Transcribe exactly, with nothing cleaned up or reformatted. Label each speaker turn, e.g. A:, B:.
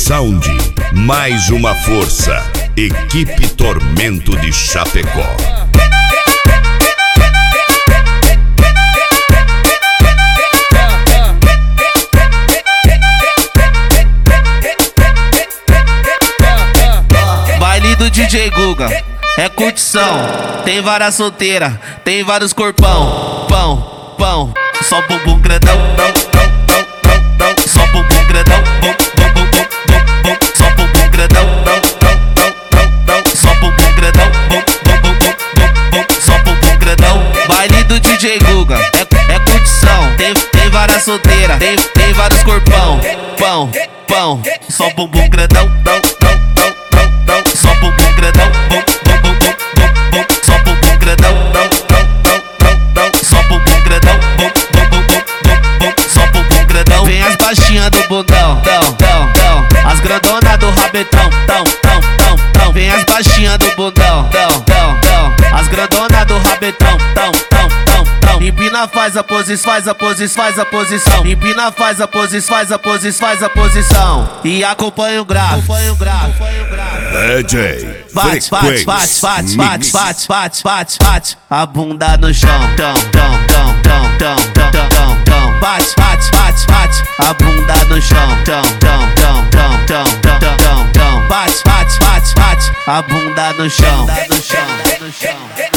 A: Sound, mais uma força. Equipe Tormento de Chapecó.
B: Baile do D J Guga, é curtição. Tem várias solteiras, tem vários corpão. Pão, pão, só bumbum grandão. Não, não, não, não, não. Só bumbum grandão. Bum, bum, bum, bum, bum, bum. Só bumbum grandão. Não, não, não, não, não. Só bumbum grandão. Bum, bum, bum, bum, bum, bum. Só bumbum grandão. Baile do D J Guga, é, é curtição. Tem, tem várias solteiras, tem, tem vários corpão. Pão, pão, só bumbum grandão. Não, não, não, não, não. Só bumbum grandão. Bum, bum, bum, bum, bum, bum. Só bumbum grandão. Não, não, não, não, não. Só bumbum grandão. Bum, bum, bum, bum, bum, bum. Só bumbum grandão. Vem as baixinhas do bundão, tão, tão, tão. As grandonas do rabetão, tão, tão, tão, tão. Vem as baixinhas do bundão, tão, tão, tão. As grandonas do rabetão, tão, tão, tão, tão. Empina, faz a posição, faz a posição, faz a posição. Empina, faz a posição, faz a posição, faz a posição. E acompanha o grave, acompanha o grave, acompanha o grave.
A: D J
B: Bate, bate, bate, bate, bate, bate, bate, bate, bate. A bunda no chão, tão, tão, tão, tão, tão, tão, tão, tão. Bate, bate, bate, bate. A bunda no chão, tão, tão, tão, tão, tão, tão, tão, tão. Bate, bate, bate, bate. A bunda no chão, no chão, no chão.